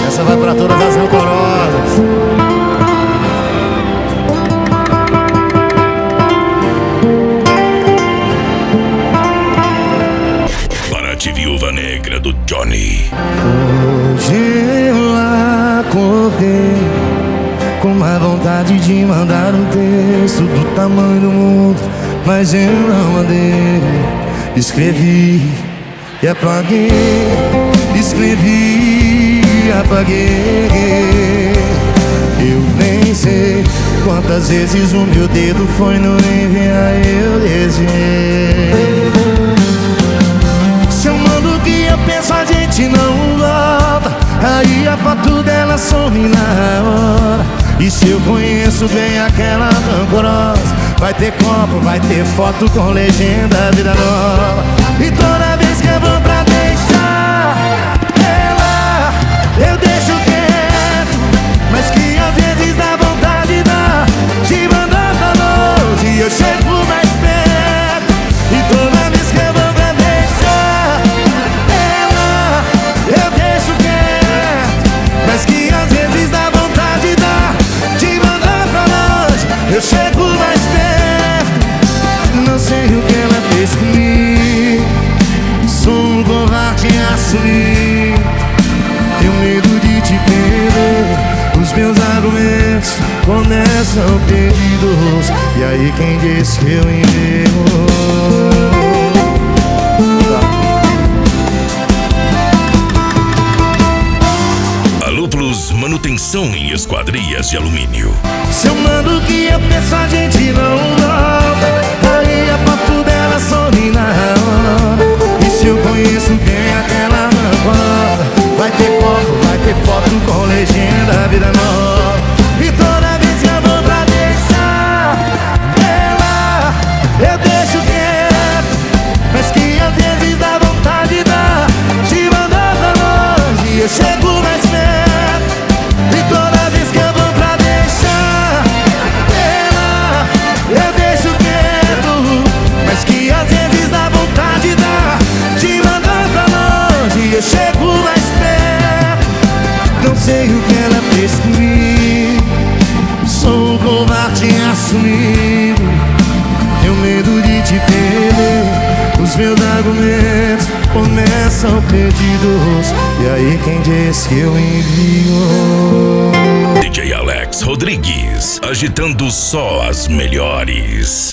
Essa vai pra todas as rancorosas. Paraty Viúva Negra do Johnny. Hoje eu acordei com uma vontade de mandar um texto do tamanho do mundo, mas eu não mandei. Escrevi e apaguei, escrevi e apaguei. Eu nem sei quantas vezes o meu dedo foi no enviar, eu desenhei. Se eu mando o que eu penso, a gente não volta. Aí a foto dela some na hora. E se eu conheço bem aquela rancorosa, vai ter copo, vai ter foto com legenda vida nova. E toda vez que eu vou pra deixar ela, eu deixo quieto, mas que às vezes dá vontade de mandar pra longe e eu chego mais perto. E toda vez que eu vou pra deixar ela, eu deixo quieto, mas que às vezes dá vontade de mandar pra longe, eu chego mais perto. Não sei o que ela fez comigo, sou um covarde assumido. Tenho medo de te perder, os meus argumentos começam perdidos. E aí quem disse que eu enterro? Alô Plus, manutenção em esquadrias de alumínio. Se eu mando o que eu penso, a gente não volta. Aí a foto dela some na hora. E se eu conheço bem aquela rancorosa, vai ter copo, vai ter foto com legenda vida nova. E toda vez que eu vou pra deixar ela, eu deixo quieto, mas que às vezes dá vontade de mandar pra longe e eu chego mais perto. E toda vez que eu vou pra deixar ela, eu deixo quieto, mas que às vezes dá vontade de mandar pra longe e eu chego mais perto. Não sei o que ela fez comigo, sou um covarde assumido. Tenho medo de te perder, os meus argumentos começam perdidos. E aí quem diz que eu envio? DJ Alex Rodrigues, agitando só as melhores.